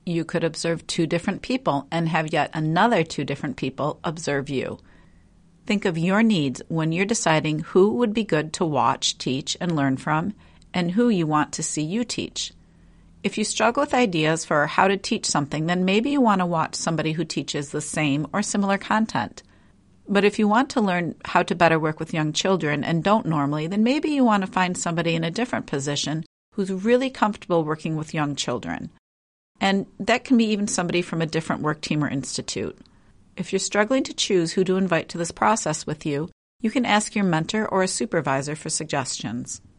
You could observe 2 different people and have yet another 2 different people observe you. Think of your needs when you're deciding who would be good to watch, teach, and learn from, and who you want to see you teach. If you struggle with ideas for how to teach something, then maybe you want to watch somebody who teaches the same or similar content. But if you want to learn how to better work with young children and don't normally, then maybe you want to find somebody in a different position who's really comfortable working with young children. And that can be even somebody from a different work team or institute. If you're struggling to choose who to invite to this process with you, you can ask your mentor or a supervisor for suggestions.